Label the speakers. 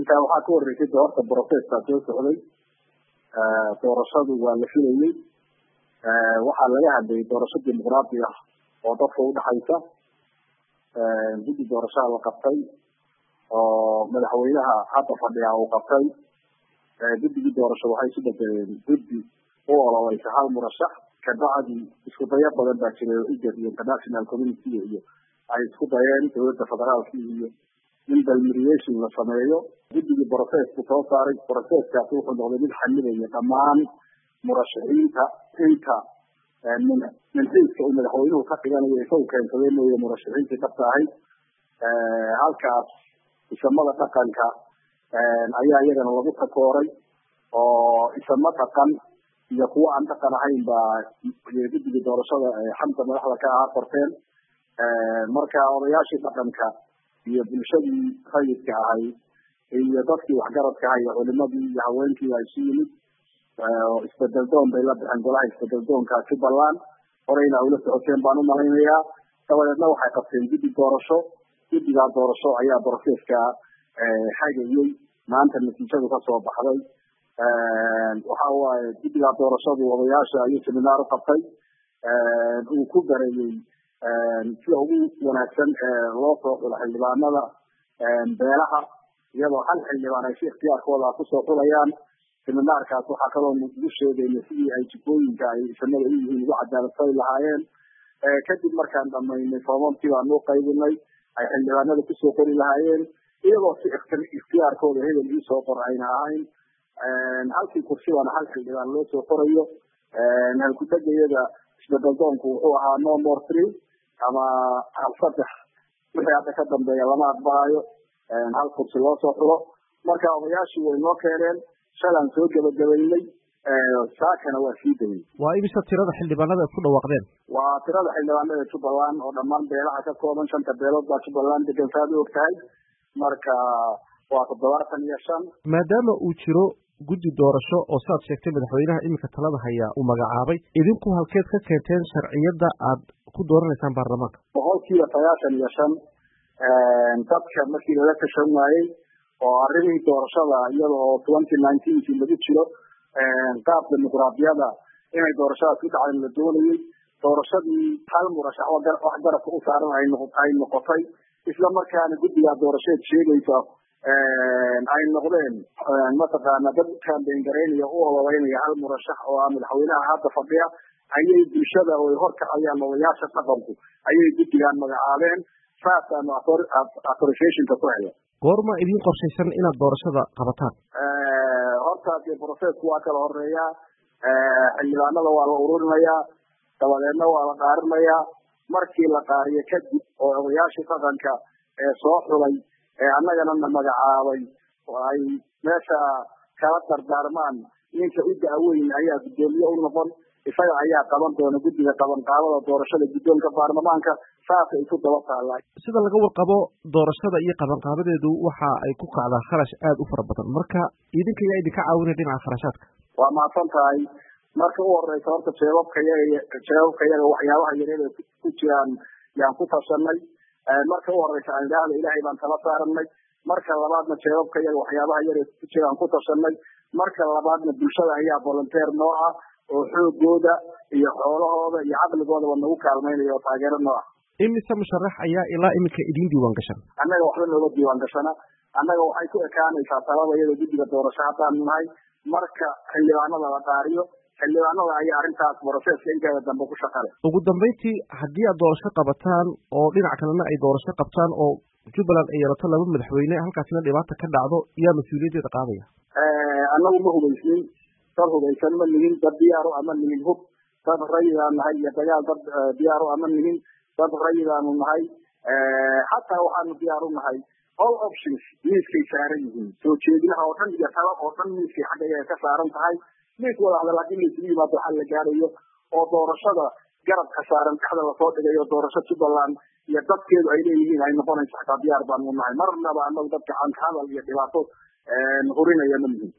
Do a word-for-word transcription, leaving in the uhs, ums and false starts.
Speaker 1: intaa waxaa ka horeysay doorta protesta soo socday doorashadu waa la filayay waxaa laga hadlayay doorasho dimuqraadi ah oo dadka u dhaxaysa guddi doorashada la qabtay oo madaxweynaha hadda fadhiya uu qabtay guddigii doorasho waxay isu bedeleen guddi u ololeysa hal murashax kabacdi isku dayo badan baa jiray oo igad iyo international community iyo ay isku dayeen dowladda federaalka iyo in balmiriation la sameeyo guddigii processku soo saaray processkaas wuxuu noqday mid xamilaya dhammaan murashaxiinta inta min xiiska uu madaxweynuhu ka dhiganayo isagu keensaday mooye murashaxiintii dhabta ahayd halkaas isamada dhaqanka ayaa iyagana lagu takooray oo isama dhaqan iyo kuwo aan dhaqan ahayn baa guddigii doorashada xamsa madaxda ka ahaa qorteen marka odayaashii dhaqanka iyo bulshadii rayidka ahay iyo dadkii waxgaradka ahay iyo culimadii iyo haweenkii baa isu yimid oo isbedel doon bay la bixeen golaha isbedel doonka jubbaland horeyna ula socoteen baan u malaynayaa dabadeedna waxay qabteen guddi doorasho guddigaa doorasho ayaa broseska xagayay maanta natiijadu kasoo baxday waxa waaye guddigaa doorashadu odayaasha ayuu seminaar u qabtay uu ku bareeyey sida ugu wanaagsan loo soo xulo xildhibaanada beelaha iyadoo hal xildhibaan ay si ikhtiyaarkooda kusoo xulayaan seminaarkaas waxaa kaloo ugu sheegayna sidii ay jikooyinka ay isamada u yihiin ugu cadaaladfali lahaayeen kadib markaan dhamaynay foomamkii baan noo qaybinay ay xildhibaanada kusoo qori lahaayeen iyagoo si ikhtiyaarkooda hebel iisoo qor ayna ahayn halkii kursibaana hal xildhibaan loo soo qorayo halkudegayada isbedel doonku wuxuu ahaa no more three ama hal saddex wixii hadda ka dambeeya lama aqbalayo hal kursi loo soo xulo marka odayaashii way noo keeneen shalaan soo gabagabaynay saakana waa sii dayay
Speaker 2: waa imisa tirada xildhibaanada ku dhawaaqdeen
Speaker 1: waa tirada xildhibaanada jubbaland oo dhammaan beelaha ka kooban shanta beelood baa jubbaland degan saad u og tahay marka waa toddobaatan iyo shan
Speaker 2: maadaama uu jiro guddi doorasho oo saad sheegtay madaxweynaha iminka talada haya uu magacaabay idinku halkeed ka keenteen sharciyada aad ku dooranaysaan baarlamaanka
Speaker 1: boqolkiiba sagaashan iyo shan dadka markii lala tashan waayey oo arrimihii doorashada iyada oo twenty nineteenkii lagu jiro qaab dimuqraadiyada inay doorashadaas ku dhacday la doonayay doorashadii hal murashax wax garabka u saaran ay noqotay isla markaana guddigaa doorasheed sheegaysa ay noqdeen mataqaana dad kambeyn garaynaya u ololeynaya hal murashax oo ah madaxweynaha hadda fadhiya ayay bulshada oo horkacayaan odayaasha dhaqanku ayay guddigaan magacaabeen saasaanu authorizationka ku hela
Speaker 2: goorma idin qorshaysan inaad doorashada qabataan
Speaker 1: horta dee processku waa kala horeeyaa xildhibaanada waa la ururinayaa dabadeedna waa la qaarinayaa markii la qaariyo kadib oo odayaashii dhaqanka ee soo xulay ee annagana na magacaabay oo ay meesha kala dardaarmaan ninka u da-weyn ayaa guddoomiye u noqon isaga ayaa qaban doona guddiga qabanqaabada doorashada guddoonka baarlamaanka saasay isu daba taallaa
Speaker 2: sida laga warqabo doorashada iyo qabanqaabadeedu waxa ay ku kacdaa kharash aada u fara badan marka idinka yaa idinka caawinaya dhinaca kharashaadka
Speaker 1: waa mahadsan tahay marka u horeysa horta jeebabka yaga jeebabka yaga waxyaabaha yaryada ku jiraan yaan ku tashanay marka u horeysa aan idhaahda ilaahay baan tala saaranay marka labaadna jeebabka yaga waxyaabaha yar ku jiraan ku tashanay marka labaadna bulshada ayaa volunteer noo ah oo xoogooda iyo xoolahooda iyo caqligoodaba nagu kaalmaynaya oo taageero noo ah
Speaker 2: imise musharax ayaa ilaa iminka idin diiwaan gashan
Speaker 1: annaga waxba nooga diiwaan gashana annaga waxay ku ekaanaysaa talada iyada guddiga doorasho haddaan nahay marka xildhibaanada la qaariyo xildhibaanada ayaa arrintaas broseska inteeda dambe ku shaqale
Speaker 2: ugu dambeyntii haddii aad doorasho qabataan oo dhinac kalena ay doorasho qabtaan oo jubbaland ay yeelato laba madaxweyne halkaasina dhibaata ka dhacdo yaa mas-uuliyaddeeda qaadaya
Speaker 1: annagu ma hubaysnin dad hubaysan ma nihin dad diyaaro ama nihin hub dad rayidaan nahay iyo dagaal dad diyaaro ama nihin dad rayidaanu nahay xataa waxaanu diyaar u nahay all options miiskay saaran yihiin soo jeedinaha oo dhan iyo tala oo dhan miiskay xagga ka saaran tahay miis wada hadal haddii laysugu yimaado xal la gaarayo oo doorashada garabka saaran dhexda lasoo dhigayo doorasho jubbaland iyo dadkeedu ay leeyihiin ay noqonayso xataa diyaar baanu nahay marnaba anagu dadka aan hadal iyo dhibaato hurinaya ma nihin